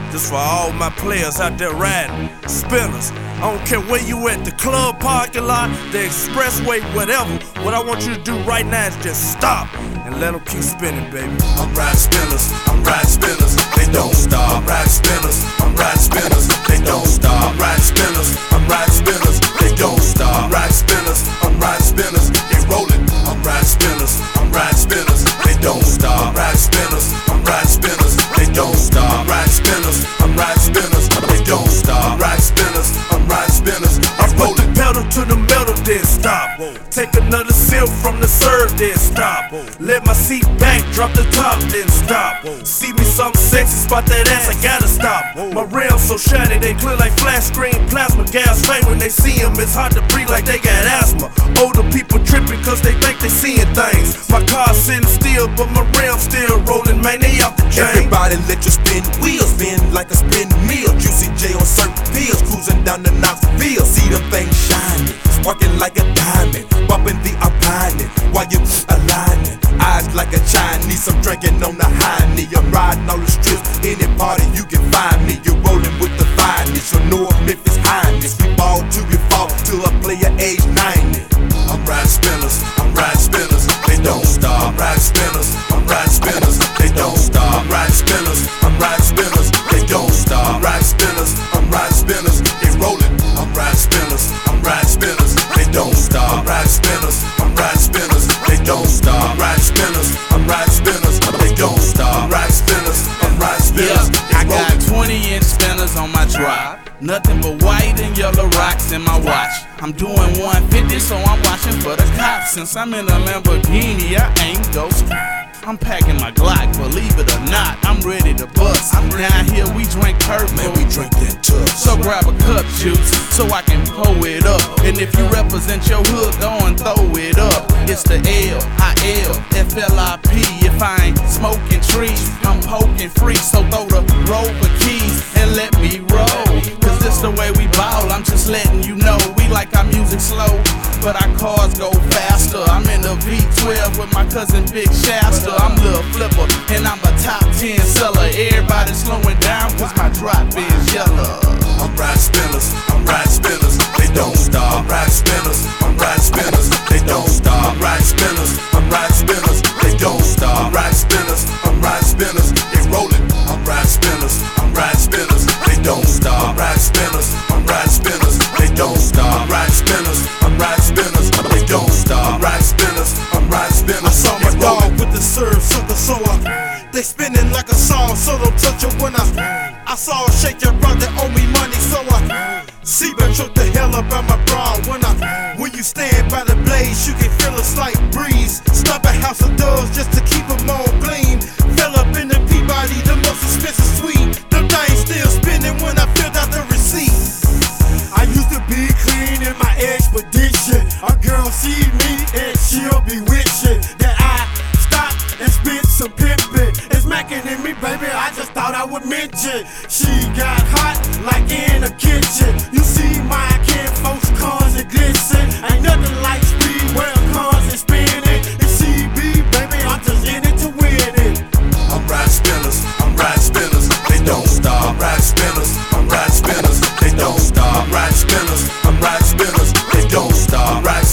Just for all my players out there riding, spinners. I don't care where you at, the club parking lot, the expressway, whatever. What I want you to do right now is just stop and let them keep spinning, baby. I'm riding spinners, I'm riding spinners, they don't stop. I'm riding spinners, I'm riding spinners, they don't stop. I'm riding spinners, I'm riding spinners, they don't stop. I'm riding spinners, I'm riding spinners, they rolling. I'm riding spinners, I'm riding spinners, they don't stop. I'm riding spinners, I'm riding spinners, they don't stop. I'm riding spinners, I'm riding spinners, they don't stop. I'm riding spinners, I'm riding spinners, I put the pedal to the metal, then stop. Take another sip from the serve, then stop. Let my seat back, drop the top, then stop. See me something sexy, spot that ass, I gotta stop. My rims so shiny, they clear like flash screen plasma. Gas fame when they see them, it's hard to breathe like they got asthma. Older people tripping cause they think they seeing things. My car sitting still, but my rims still rolling, man, they out the chain. Everybody let you spin wheels, spin like a spin meal. Juicy J on certain pills, cruising down the Knoxville. See them things shining, sparking like a diamond, bumping the opinion while you aligning. Eyes like a Chinese, I'm drinking on the high knee. I'm riding all the strips, any party you can find me. You're rolling with the finest, so North Memphis highness. We ball till we fall, till a player age 90. I'm riding spinners, I'm riding spinners, they don't stop. I'm riding spinners, I'm riding spinners, they don't stop. I'm riding spinners, I'm riding spinners, they don't stop. I'm riding spinners, I'm riding spinners, they rolling. I'm riding spinners, I'm riding spinners, they don't stop. I'm riding spinners, I'm riding spinners, they don't stop. I'm riding spinners, I'm riding spinners, they don't stop. I'm riding spinners, I'm riding spinners, I got 20-inch spinners on my drive. Nothing but white and yellow rocks in my watch. I'm doing 150, so I'm watching for the cops. Since I'm in a Lamborghini, I ain't ghost. I'm packing my Glock, believe it or not, I'm ready to bust. Down here we drink purple, man, we drink that tough. So grab a cup, juice, so I can pull it up. And if you represent your hood, go and throw it up. It's the L-I-L-F-L-I-P. If I ain't smoking trees, I'm poking free. So throw the rover keys and let me roll. Cause this the way we ball, I'm just letting you know. We like our music slow, but our cars go faster. I'm in the V12 with my cousin Big Shasta. I'm Lil Flipper, and I'm a top 10 seller. Everybody slowing down, cause my drop is yellow. I'm riding spinners, I'm riding spinners, they don't stop. I'm riding spinners, I'm riding spinners, they don't stop. I'm riding spinners, I'm riding spinners, they don't stop. I'm riding spinners, I'm riding spinners, they rolling. I'm riding spinners, I'm riding spinners, they don't stop. I'm riding spinners, I'm riding spinners, they don't stop. I'm riding spinners, I'm riding spinners, they don't stop. I'm riding spinners, I'm riding spinners. I saw my dog with the serve sucker, so they spinning like a song, so don't touch it when I saw her shake your brother, owe me money, so I Seabird took the hell up out my bra. When you stand by the blaze, you can feel a slight breeze. Stop a house of doves just to keep them on gleam. Fell up in the Peabody, the most expensive suite. Them things still spinning when I filled out the receipt. I used to be clean in my expedition. A girl see me and she'll be wishing that I stop and spit some pimpin'. It's mackin' in me, baby, I just thought I would mention. She got hot like in a kitchen. You see my kinfolks, cars and glisten. Ain't nothing like Speedwell, cars and spinning. It's CB, baby, I'm just in it to win it. I'm riding spinners, I'm riding spinners, they don't stop. I'm riding spinners, I'm riding spinners, they don't stop. I'm riding spinners, I'm riding spinners, they don't stop. I'm riding